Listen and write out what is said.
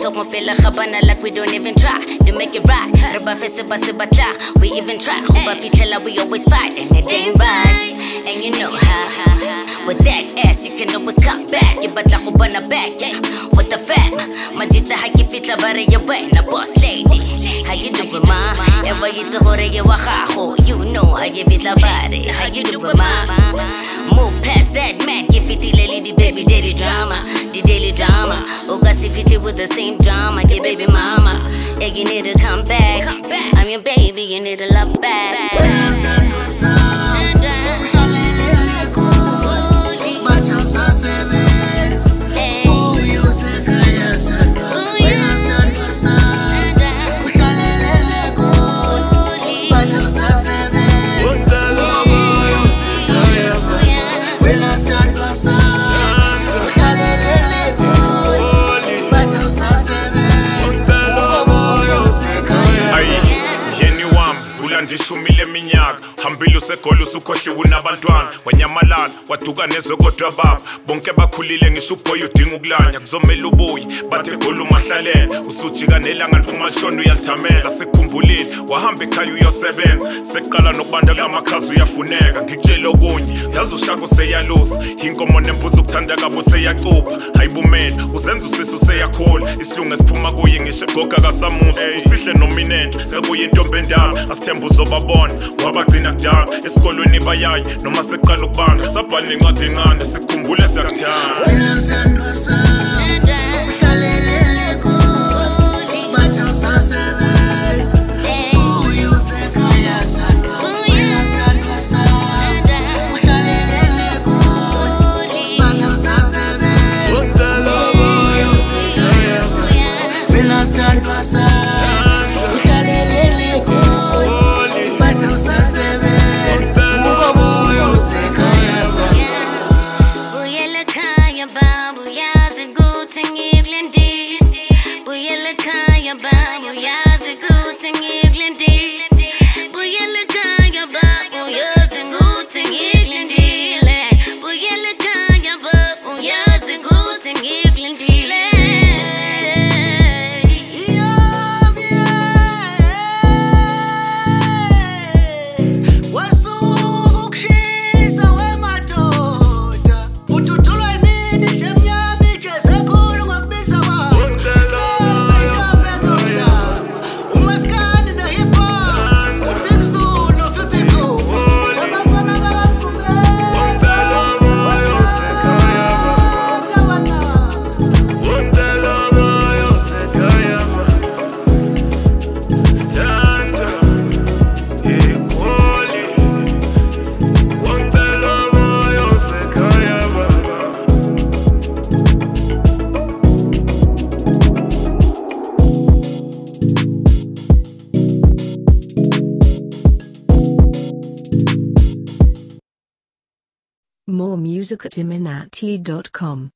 talk more pela khabana like we don't even try to make it right. Reba fese base batla, we even try. Hoba fitela we always fight and it ain't right. And you know how with that ass you can always come back. You batla khubana back, yeah. What the fact? Majita haki fitla bare ya way na boss lady. How you doing, ma? Ever you to hore ya wahaho? You know how you fitla bare. How you doing, ma? Move past that man. Give it the lady, baby, daily drama, the daily drama. Oh, got if it with the same drama, get baby mama. Yeah, you need to come back. I'm your baby, you need to love back. Ndishumile minyaka hambile usegola usukhohliwe unabantwana wanyamalala waduka nezokodwa baba bonke bakhulile ngisho ubhoy udinga ukulanya kuzomela ubuye bathe gola umahlalele usujika nelanga liphuma lishona uyalithamela sekukhumbulile wahamba ekhaya uyosebenza seqala nokubanda kamakhazi uyafuneka ngikutshela okunye yazi ushaka useyalusa inkomo nembuzi ukuthanda kabo seyacupha hayibumela uzenza usisi useyakhola isilungu esiphuma kuye ngisho goga kasamusa usihle nominenhle sekuye intombi endala asithemba uzobabona wabagcina kudala esikolweni bayayi noma seqala ukubanda sabhala incwadi encane sikhumbule siyakuthanda More music at iminati.com.